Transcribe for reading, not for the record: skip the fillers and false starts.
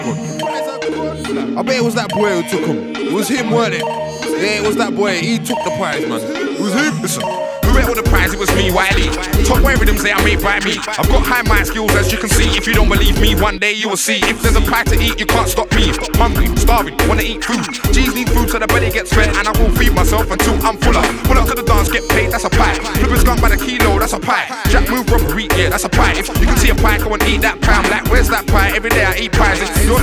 I bet it was that boy who took him. It was him, weren't it? Yeah, it was that boy. He took the prize, man. It was him. Listen. Who ate all the prize? It was me, Wiley. Top where rhythms they are made by me. I've got high mind skills, as you can see. If you don't believe me, one day you will see. If there's a pie to eat, you can't stop me. Hungry, starving, wanna eat food. G's need food so the belly gets fed, and I will feed myself until I'm fuller. Pull up to the dance, get paid, that's a pie. Flipping skunk by the kilo, that's a pie. Jack move robbery, yeah, that's a pie. If you can see a pie, go and eat that pie. I'm like, where's that pie? Every day I eat pies. If you're